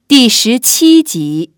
第17集。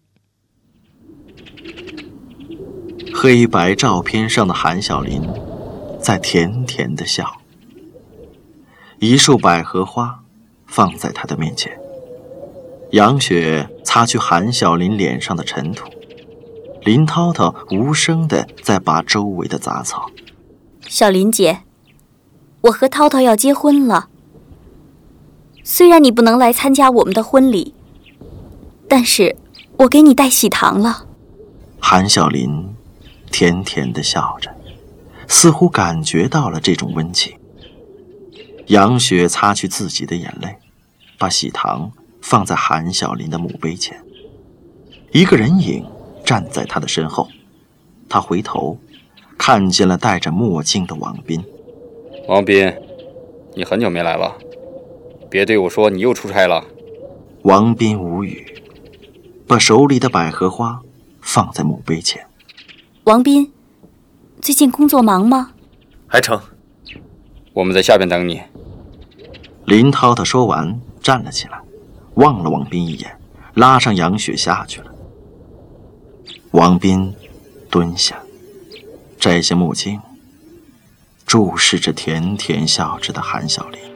黑白照片上的韩小林在甜甜地笑，一束百合花放在他的面前，杨雪擦去韩小林脸上的尘土，林涛涛无声地在拔周围的杂草。 小林姐，我和涛涛要结婚了，虽然你不能来参加我们的婚礼，但是我给你带喜糖了。 韩小林甜甜地笑着，似乎感觉到了这种温情。杨雪擦去自己的眼泪，把喜糖放在韩小林的墓碑前。一个人影站在他的身后，他回头看见了戴着墨镜的王斌。 王斌，你很久没来了，别对我说你又出差了。 王斌无语，把手里的百合花放在墓碑前。 王斌，最近工作忙吗？ 还成， 我们在下边等你。 林涛涛说完站了起来，望了王斌一眼，拉上杨雪下去了。王斌蹲下，摘下墨镜，注视着甜甜笑着的韩小林。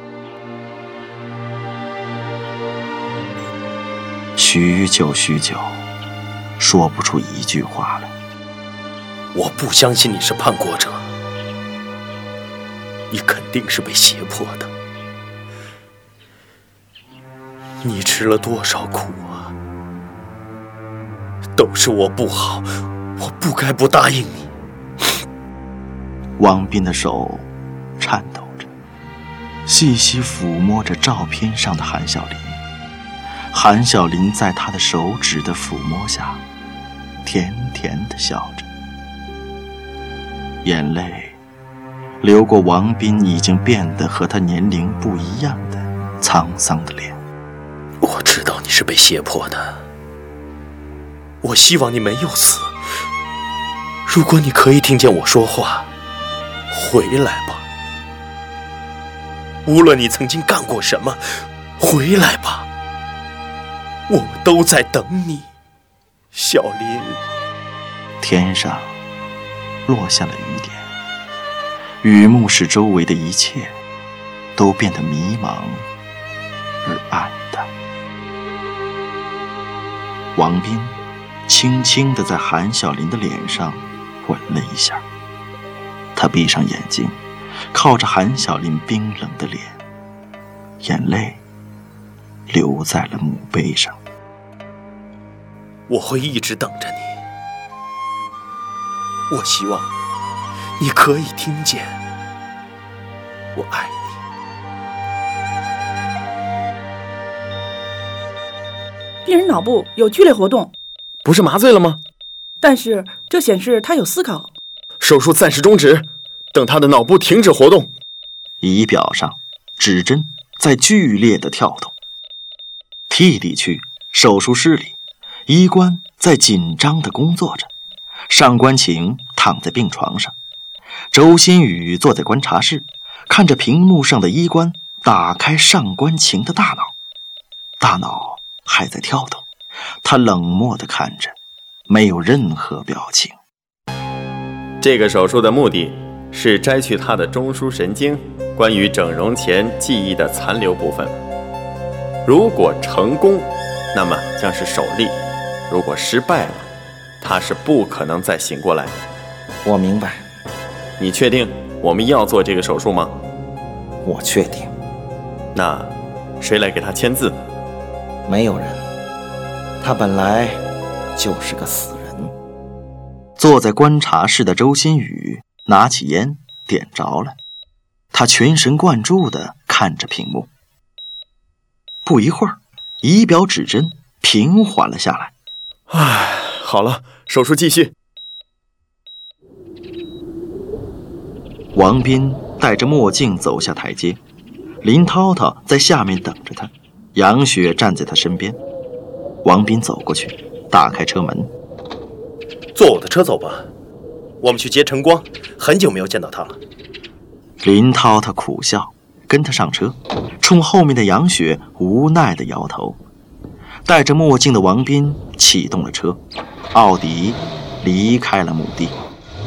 许久许久，说不出一句话来。 我不相信你是叛国者，你肯定是被胁迫的。你吃了多少苦啊？都是我不好，我不该不答应你。 王斌的手颤抖着，细细抚摸着照片上的韩小林。韩小林在他的手指的抚摸下，甜甜地笑着。眼泪流过王斌已经变得和他年龄不一样的沧桑的脸。 我知道你是被胁迫的，我希望你没有死。如果你可以听见我说话，回来吧。无论你曾经干过什么，回来吧。我们都在等你，小林。 天上落下了雨点，雨幕使周围的一切都变得迷茫而暗淡。王斌轻轻地在韩小林的脸上吻了一下，他闭上眼睛，靠着韩小林冰冷的脸，眼泪流在了墓碑上。 我会一直等着你，我希望你可以听见，我爱你。病人脑部有剧烈活动， 不是麻醉了吗？ 但是这显示他有思考。 手术暂时终止，等他的脑部停止活动。 仪表上指针在剧烈的跳动。T 里区手术室里，医官在紧张地工作着。上官晴躺在病床上，周新宇坐在观察室，看着屏幕上的医官打开上官晴的大脑，大脑还在跳动，他冷漠地看着，没有任何表情。 这个手术的目的是摘去他的中枢神经关于整容前记忆的残留部分。如果成功，那么将是首例；如果失败了，他是不可能再醒过来的。 我明白。 你确定我们要做这个手术吗？ 我确定。 那谁来给他签字？ 没有人，他本来就是个死人。 坐在观察室的周新宇拿起烟点着了，他全神贯注地看着屏幕。不一会儿，仪表指针平缓了下来。 好了，手术继续。 王斌戴着墨镜走下台阶，林涛涛在下面等着他，杨雪站在他身边。王斌走过去，打开车门。 坐我的车走吧，我们去接晨光，很久没有见到他了。 林涛涛苦笑，跟他上车，冲后面的杨雪无奈地摇头。 戴着墨镜的王斌启动了车，奥迪离开了墓地。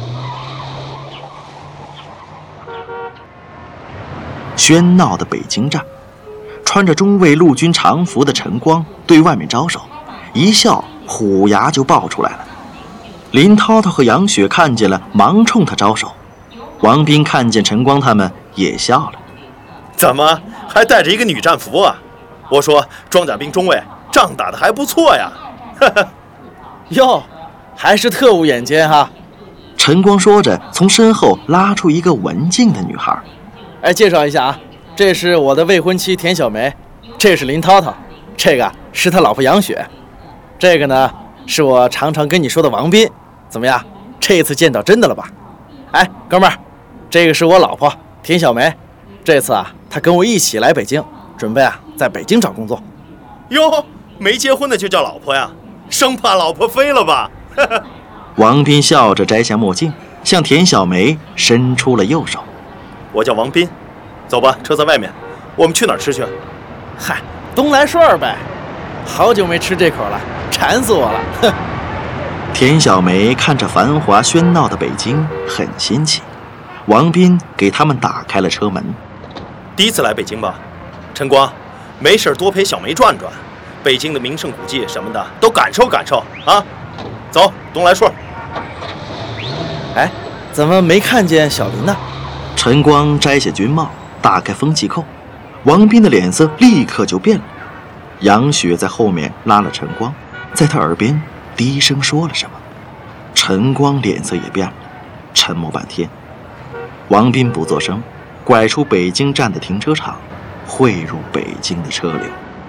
喧闹的北京站，穿着中尉陆军常服的陈光对外面招手，一笑虎牙就爆出来了。林涛涛和杨雪看见了，忙冲他招手。王斌看见陈光他们也笑了。 怎么还带着一个女战俘啊？我说装甲兵中尉仗打得还不错呀。 哟，还是特务眼尖哈。 陈光说着，从身后拉出一个文静的女孩。 哎，介绍一下啊，这是我的未婚妻田小梅，这是林涛涛，这个是他老婆杨雪，这个呢是我常常跟你说的王斌。怎么样，这次见到真的了吧？哎，哥们儿，这个是我老婆田小梅，这次啊，她跟我一起来北京，准备啊在北京找工作。 哟，没结婚的就叫老婆呀？生怕老婆飞了吧？ 王斌笑着摘下墨镜，向田小梅伸出了右手。 我叫王斌，走吧，车在外面，我们去哪儿吃去？ 嗨，东来顺呗，好久没吃这口了，馋死我了。 田小梅看着繁华喧闹的北京，很新奇。王斌给他们打开了车门。 第一次来北京吧？陈光，没事多陪小梅转转，北京的名胜古迹什么的都感受感受啊！走，东来顺。 哎，怎么没看见小林呢？ 陈光摘下军帽，打开风气扣，王斌的脸色立刻就变了。杨雪在后面拉了陈光，在他耳边低声说了什么。陈光脸色也变了，沉默半天。王斌不作声，拐出北京站的停车场，汇入北京的车流。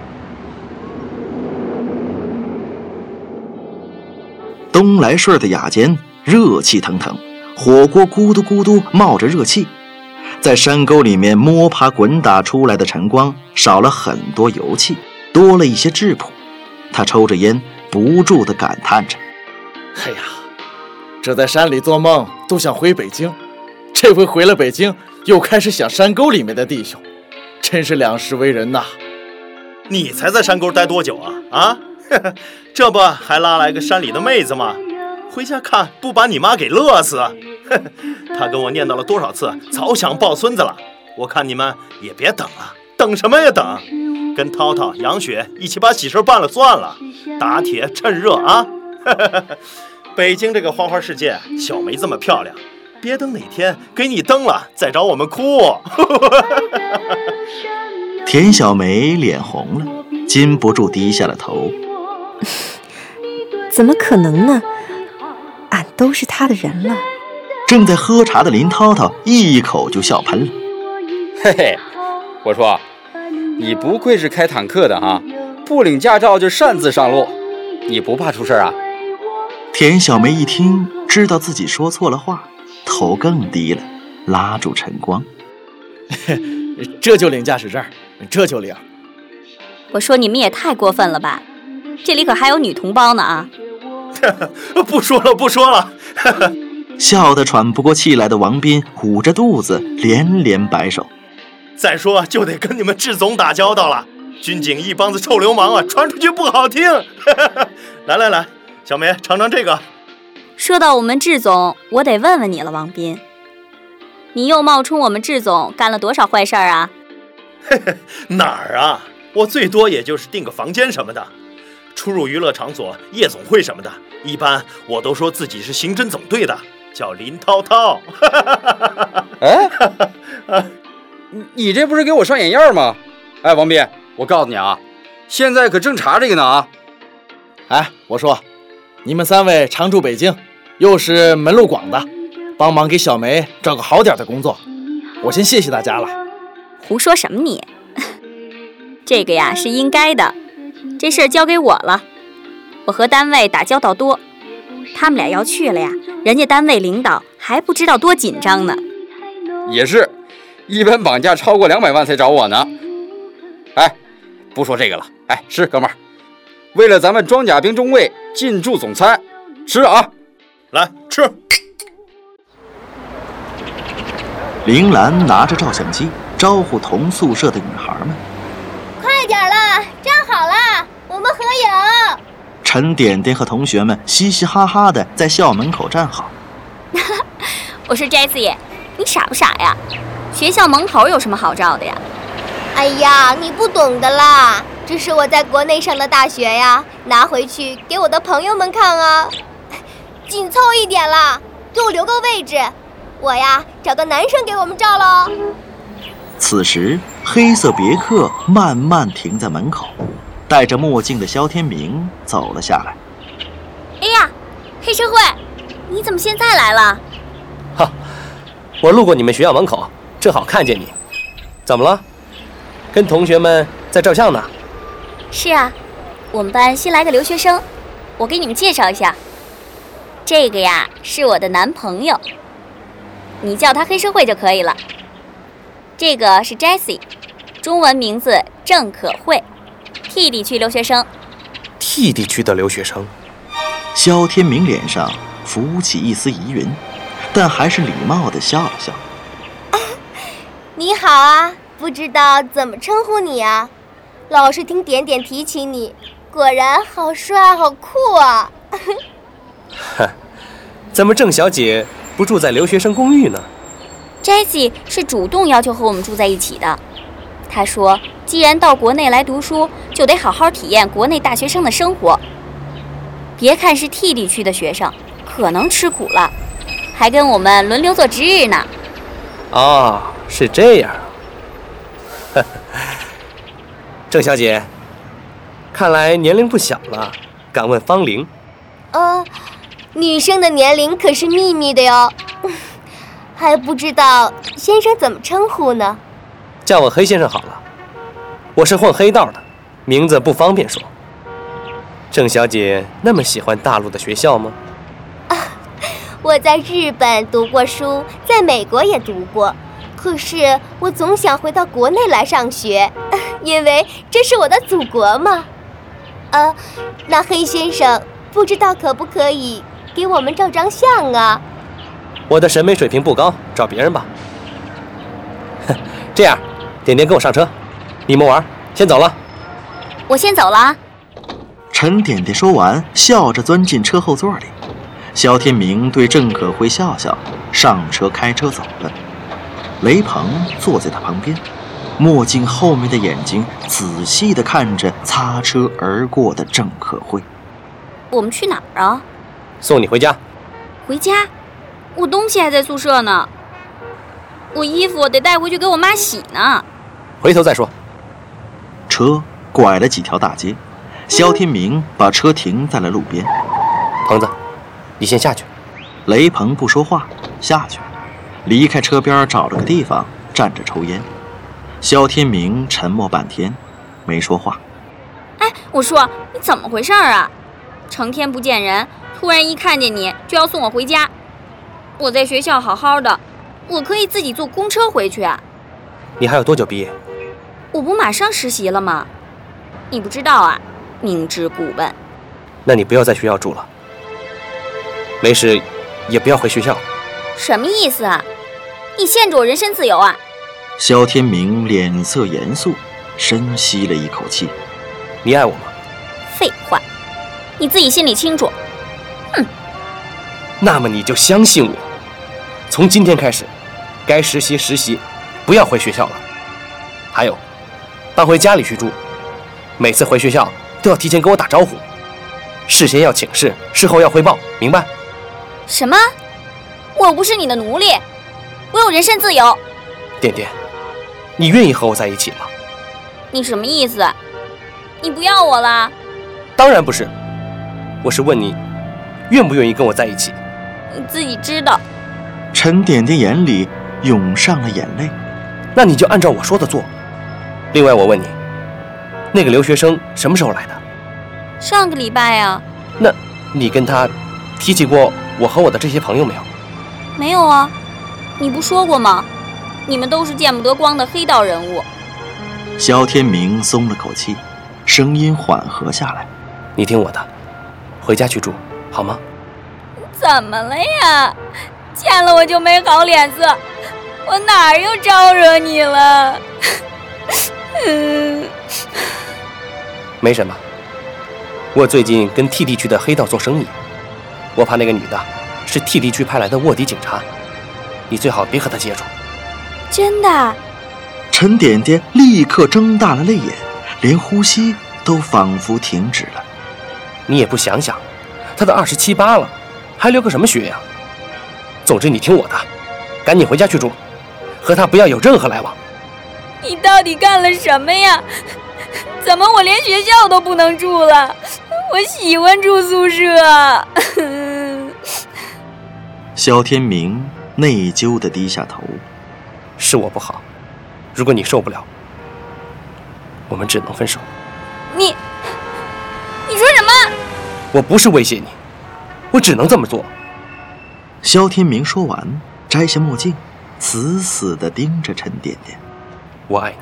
东来顺的雅间热气腾腾，火锅咕嘟咕嘟冒着热气。在山沟里面摸爬滚打出来的陈光少了很多油气，多了一些质朴。他抽着烟，不住地感叹着： 哎呀，这在山里做梦都想回北京，这回回了北京又开始想山沟里面的弟兄，真是两世为人呐。 你才在山沟待多久啊？啊，这不还拉来个山里的妹子吗？回家看不把你妈给乐死。他跟我念叨了多少次，早想抱孙子了。我看你们也别等了，等什么呀等？跟涛涛、杨雪一起把喜事办了算了，打铁趁热啊！北京这个花花世界，小梅这么漂亮，别等哪天给你蹬了再找我们哭。 田小梅脸红了，禁不住低下了头。 怎么可能呢？俺都是他的人了。 正在喝茶的林涛涛一口就笑喷了。 嘿嘿，我说，你不愧是开坦克的啊，不领驾照就擅自上路，你不怕出事啊？ 田小梅一听，知道自己说错了话，头更低了，拉住陈光。 这就领驾驶证，这就领。 我说你们也太过分了吧，这里可还有女同胞呢啊！ 不说了不说了。 笑得喘不过气来的王斌捂着肚子连连摆手。 再说就得跟你们志总打交道了，军警一帮子臭流氓啊，传出去不好听。来来来，小梅尝尝这个。 说到我们志总，我得问问你了，王斌，你又冒充我们志总干了多少坏事啊？ 哪儿啊，我最多也就是订个房间什么的，出入娱乐场所、夜总会什么的，一般我都说自己是刑侦总队的，叫林涛涛。 哎，你这不是给我上眼药吗？哎，王斌，我告诉你啊，现在可正查这个呢啊！ 哎，我说，你们三位常驻北京，又是门路广的，帮忙给小梅找个好点的工作，我先谢谢大家了。 胡说什么你？这个呀是应该的，这事儿交给我了。我和单位打交道多，他们俩要去了呀，人家单位领导还不知道多紧张呢。 也是，一般绑架超过200万才找我呢。哎，不说这个了，哎，吃，哥们儿，为了咱们装甲兵中尉进驻总参，吃啊！ 来吃。 林兰拿着照相机招呼同宿舍的女孩们： 快点了，站好了，我们合影。 陈点点和同学们嘻嘻哈哈的在校门口站好。 我说 Jessie， 你傻不傻呀？学校门口有什么好照的呀？ 哎呀，你不懂的啦，这是我在国内上的大学呀，拿回去给我的朋友们看啊。紧凑一点啦，给我留个位置，我呀找个男生给我们照喽。 此时，黑色别克慢慢停在门口，戴着墨镜的萧天明走了下来。 哎呀，黑社会，你怎么现在来了？ 哈，我路过你们学校门口，正好看见你。怎么了？跟同学们在照相呢？ 是啊，我们班新来个留学生，我给你们介绍一下。这个呀是我的男朋友，你叫他黑社会就可以了。这个是 Jessie， 中文名字郑可慧， T 地区留学生。 T 地区的留学生。 萧天明脸上浮起一丝疑云，但还是礼貌地笑了笑。 你好啊，不知道怎么称呼你啊？老是听点点提起你，果然好帅好酷啊。 怎么郑小姐不住在留学生公寓呢？ Jessie 是主动要求和我们住在一起的。她说既然到国内来读书，就得好好体验国内大学生的生活。别看是 T 地区的学生，可能吃苦了，还跟我们轮流做值日呢。 哦，是这样啊。郑小姐，看来年龄不小了，敢问芳龄？ 女生的年龄可是秘密的哟，还不知道先生怎么称呼呢？ 叫我黑先生好了，我是混黑道的，名字不方便说。郑小姐那么喜欢大陆的学校吗？ 我在日本读过书，在美国也读过，可是我总想回到国内来上学，因为这是我的祖国嘛。那黑先生不知道可不可以给我们照张相啊？ 我的审美水平不高，找别人吧。这样，点点跟我上车，你们玩，先走了。 我先走了啊。 陈点点说完，笑着钻进车后座里。萧天明对郑可慧笑笑，上车开车走了。雷鹏坐在他旁边，墨镜后面的眼睛仔细地看着擦车而过的郑可慧。 我们去哪儿啊？ 送你回家。 回家？我东西还在宿舍呢，我衣服得带回去给我妈洗呢。 回头再说。 车拐了几条大街，萧天明把车停在了路边。 鹏子，你先下去。 雷鹏不说话，下去，离开车边，找了个地方站着抽烟。萧天明沉默半天，没说话。 哎，我说你怎么回事啊？成天不见人，突然一看见你就要送我回家。我在学校好好的，我可以自己坐公车回去啊。 你还有多久毕业？ 我不马上实习了吗？你不知道啊？明知故问。 那你不要在学校住了，没事也不要回学校。 什么意思啊？你限制我人身自由啊？ 萧天明脸色严肃，深吸了一口气。 你爱我吗？ 废话，你自己心里清楚。哼。 那么你就相信我，从今天开始，该实习实习，不要回学校了。还有，搬回家里去住，每次回学校都要提前跟我打招呼，事先要请示，事后要汇报，明白？ 什么？我不是你的奴隶，我有人身自由。 点点，你愿意和我在一起吗？ 你什么意思？你不要我了？ 当然不是，我是问你，愿不愿意跟我在一起？ 你自己知道。 陈点点眼里涌上了眼泪。 那你就按照我说的做。另外我问你，那个留学生什么时候来的？ 上个礼拜啊。 那你跟他提起过我和我的这些朋友没有？ 没有啊，你不说过吗？你们都是见不得光的黑道人物。 萧天明松了口气，声音缓和下来。 你听我的，回家去住好吗？ 怎么了呀？见了我就没好脸色，我哪儿又招惹你了？ 没什么， 我最近跟 T 地区的黑道做生意，我怕那个女的是 T 地区派来的卧底警察，你最好别和她接触。 真的？ 陈点点立刻睁大了泪眼，连呼吸都仿佛停止了。 你也不想想，她都27、8了，还留个什么学呀？总之你听我的，赶紧回家去住，和她不要有任何来往。 你到底干了什么呀？怎么我连学校都不能住了？我喜欢住宿舍。 肖天明内疚地低下头。 是我不好，如果你受不了，我们只能分手。 你说什么？ 我不是威胁你，我只能这么做。 肖天明说完，摘下墨镜，死死地盯着陈点点。 我爱你。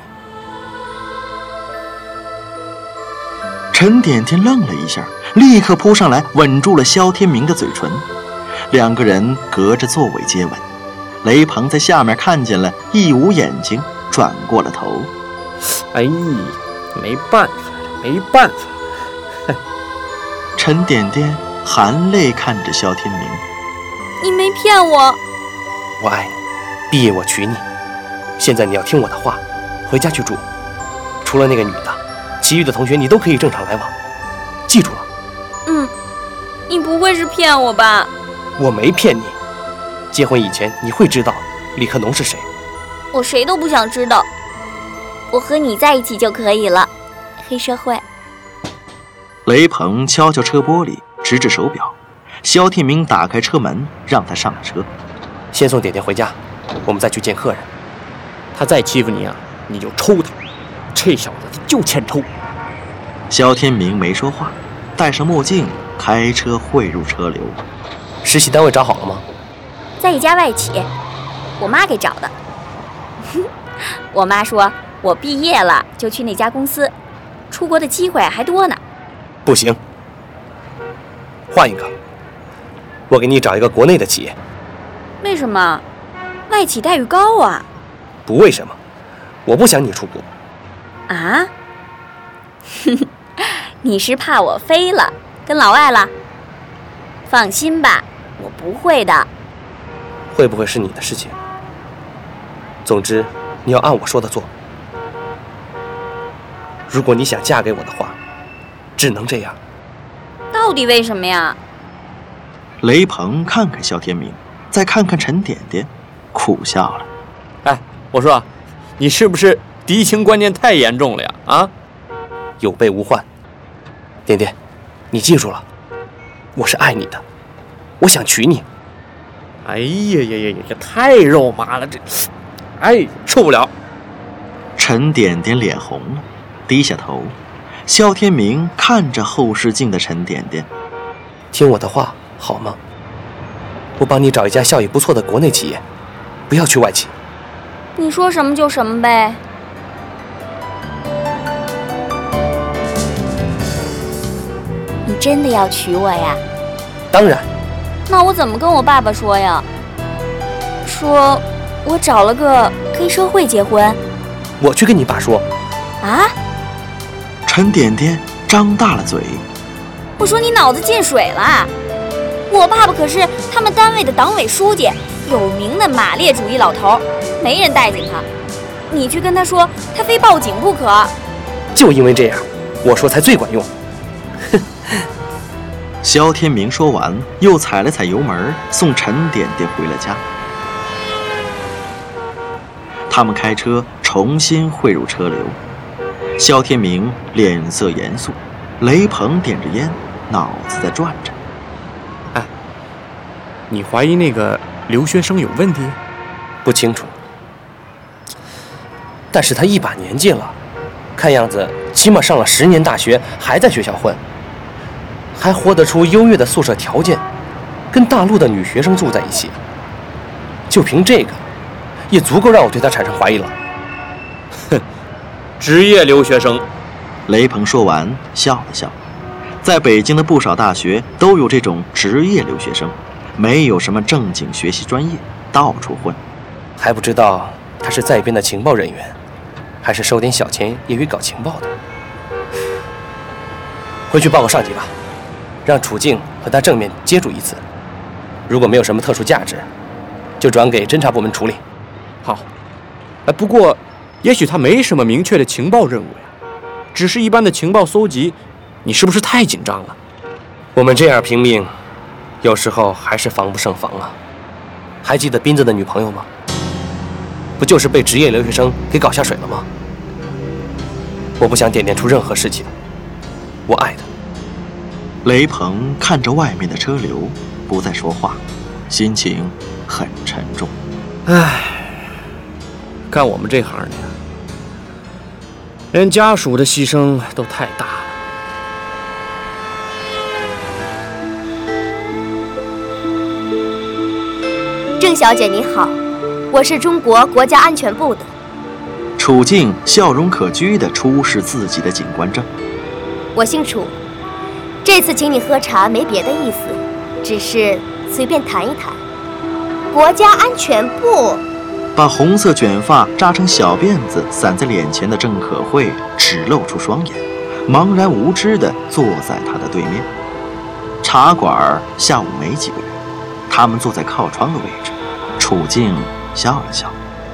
陈点点愣了一下，立刻扑上来吻住了肖天明的嘴唇，两个人隔着座位接吻。雷鹏在下面看见了，一捂眼睛，转过了头。 哎，没办法。 陈点点含泪看着肖天明。 你没骗我。 我爱你，毕业我娶你。现在你要听我的话，回家去住。除了那个女的，其余的同学你都可以正常来往，记住了。 你不会是骗我吧？ 我没骗你。结婚以前你会知道李克农是谁。 我谁都不想知道，我和你在一起就可以了。黑社会。 雷鹏敲敲车玻璃，指指手表。肖天明打开车门，让他上了车。 先送点点回家，我们再去见客人。 他再欺负你啊，你就抽他。这小子他就欠抽。 肖天明没说话，戴上墨镜，开车汇入车流。 实习单位找好了吗？ 在一家外企，我妈给找的。我妈说我毕业了就去那家公司，出国的机会还多呢。 不行，换一个，我给你找一个国内的企业。 为什么？外企待遇高啊。 不为什么，我不想你出国。 啊？你是怕我飞了，跟老外了？放心吧，我不会的。 会不会是你的事情？总之，你要按我说的做。如果你想嫁给我的话，只能这样。 到底为什么呀？ 雷鹏看看肖天明，再看看陈点点，苦笑了。 哎，我说，你是不是敌情观念太严重了呀？啊？ 有备无患。点点，你记住了，我是爱你的，我想娶你。 哎呀，这太肉麻了，这，哎，受不了。 陈点点脸红了，低下头。肖天明看着后视镜的陈点点， 听我的话好吗？我帮你找一家效益不错的国内企业，不要去外企。 你说什么就什么呗。你真的要娶我呀？ 当然。 那我怎么跟我爸爸说呀？说我找了个黑社会结婚。 我去跟你爸说。 啊？ 陈点点张大了嘴。 我说你脑子进水了。我爸爸可是他们单位的党委书记，有名的马列主义老头，没人待见他。你去跟他说，他非报警不可。 就因为这样，我说才最管用。 肖天明说完，又踩了踩油门，送陈点点回了家。他们开车重新汇入车流。肖天明脸色严肃，雷鹏点着烟，脑子在转着。 哎，你怀疑那个留学生有问题？ 不清楚，但是他一把年纪了，看样子起码上了10年大学，还在学校混，还活得出优越的宿舍条件，跟大陆的女学生住在一起。就凭这个，也足够让我对他产生怀疑了。 哼，职业留学生。 雷鹏说完，笑了笑。在北京的不少大学都有这种职业留学生，没有什么正经学习专业，到处混。 还不知道他是在编的情报人员，还是收点小钱业余搞情报的。 回去报告上级吧，让楚静和他正面接触一次。如果没有什么特殊价值，就转给侦察部门处理。 好。不过，也许他没什么明确的情报任务呀，只是一般的情报搜集。你是不是太紧张了？ 我们这样拼命，有时候还是防不胜防啊。还记得斌子的女朋友吗？不就是被职业留学生给搞下水了吗？我不想点点出任何事情，我爱他。 雷鹏看着外面的车流，不再说话，心情很沉重。 唉，干我们这行的呀，连家属的牺牲都太大了。 郑小姐你好，我是中国国家安全部的。 楚静笑容可掬地出示自己的警官证。 我姓楚，这次请你喝茶没别的意思，只是随便谈一谈。国家安全部。 把红色卷发扎成小辫子散在脸前的郑可慧只露出双眼，茫然无知地坐在他的对面。茶馆下午没几个人，他们坐在靠窗的位置。楚静笑了笑。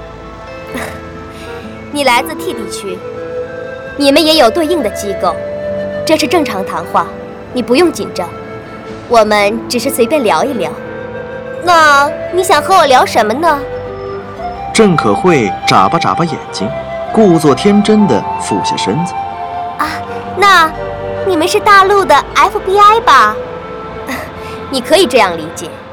你来自 T 地区，你们也有对应的机构，这是正常谈话，你不用紧张，我们只是随便聊一聊。那你想和我聊什么呢？ 郑可慧眨巴眨巴眼睛，故作天真地俯下身子。 啊，那你们是大陆的 FBI 吧？你可以这样理解。